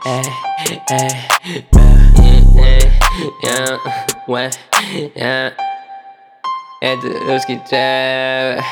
Это русский трэп,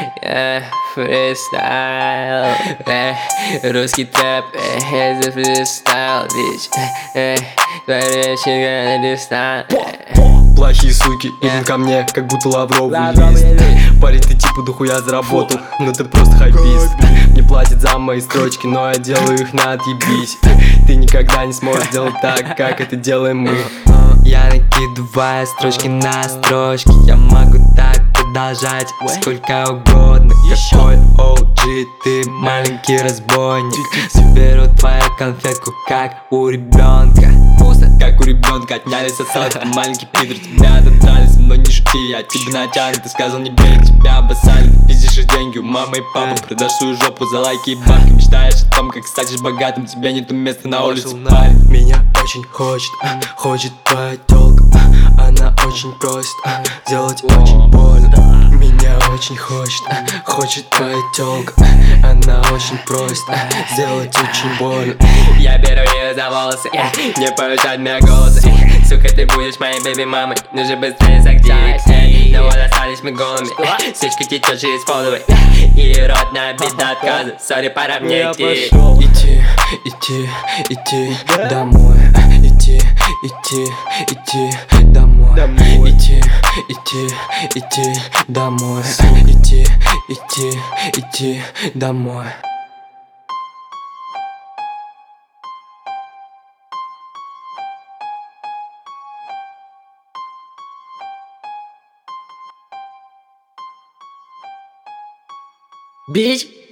фристайл. Русский трэп, это фристайл, бич. Творящий листа. Плохие суки идут ко мне, как будто лавровый лист. Парень, ты типа дохуя заработал, но ты просто хайпист. Мне платят за мои строчки, но я делаю их на отъебись. Ты никогда не сможешь делать так, как это делаем мы. Я накидываю строчки на строчки. Я могу так продолжать сколько угодно. Какой OG, ты маленький разбойник. Соберу твою конфетку, как у ребенка. Как у ребенка отняли сосалку. Маленький пидор, тебя дотрались, но не шути, я тебе натянут. Ты сказал не бей, тебя обоссали. Ты пиздишь деньги у мамы и папы. Продашь свою жопу за лайки и бабки. Мечтаешь о том, как станешь богатым. Тебе нету места на улице, парень. Меня очень хочет твоя тёлка. Она очень просит делать очень больно. Меня очень хочет твоя тёлка. Она очень просит сделать очень больно. Я беру ее за волосы, не повышать мне голос. Сука, ты будешь моей бэби-мамой, нужно быстрее загнать. Но вот остались мы голыми, сучка течет через половый. И рот набит до отказа, сори, пора мне идти. Идти домой. Идти домой. Идти домой. Идти домой. Бич.